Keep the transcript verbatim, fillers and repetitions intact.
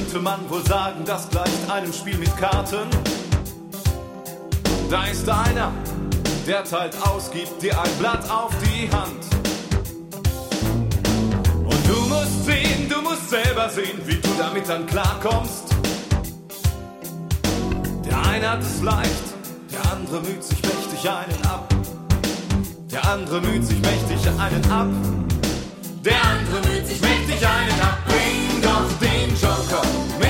könnte man wohl sagen, das gleicht einem Spiel mit Karten. Da ist einer, der teilt aus, gibt dir ein Blatt auf die Hand. Und du musst sehen, du musst selber sehen, wie du damit dann klarkommst. Der eine hat es leicht, der andere müht sich mächtig einen ab. Der andere müht sich mächtig einen ab. Der andere müht sich mächtig einen ab. Bring doch den Joker mit.